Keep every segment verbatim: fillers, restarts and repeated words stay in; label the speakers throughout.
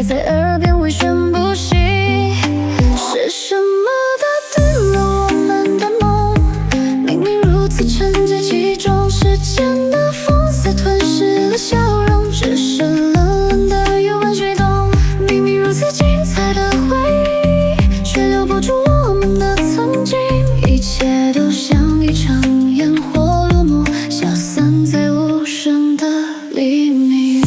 Speaker 1: 在耳边微醺不息。是什么打断了我们的梦？明明如此沉醉其中，时间的风似吞噬了笑容，只是冷冷的余温悸动。明明如此精彩的回忆，却留不住我们的曾经。一切都像一场烟火落幕，消散在无声的黎明。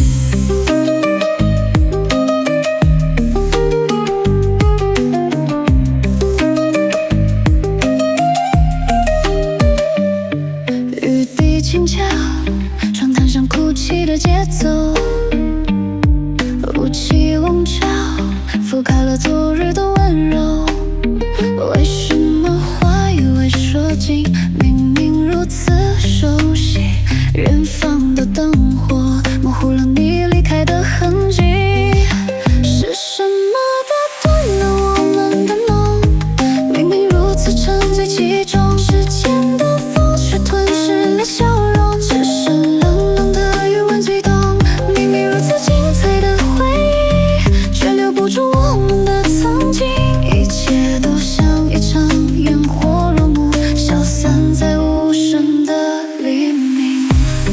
Speaker 1: 雨滴轻敲床榻上哭泣的节奏，雾气笼罩，覆盖了昨日的温柔。为什么话语未说尽，明明如此熟悉？远方的灯火模糊了你离开的痕迹。是什么打断了我们的梦？明明如此沉醉其中，时间的风却吞噬了笑容，只是冷冷的余温悸动。明明如此精彩的回忆，却留不住我们的曾经。一切都像一场烟火落幕，消散在无声的黎明。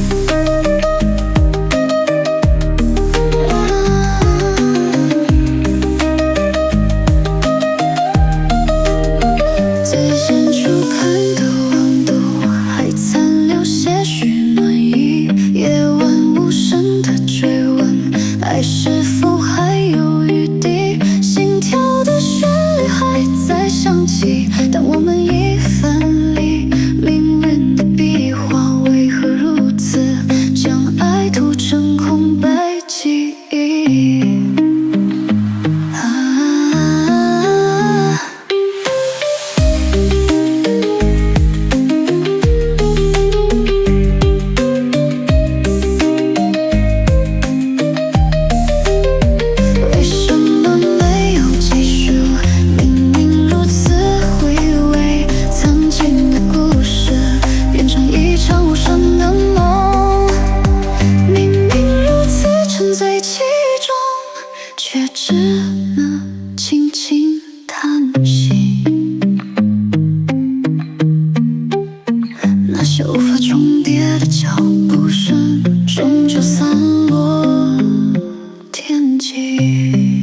Speaker 1: 最深处看的温度，还残留些许暖意。夜晚无声的追问，爱是否还有余地？心跳的旋律还在响起，但我们已分离。命运的笔画为何如此，将爱涂成空白记忆？啊，为什么没有结束？明明如此回味，曾经的故事变成一场无声的梦。明明如此沉醉其中，却只能轻轻叹息。那些无法重叠的脚步声，终究散落天际。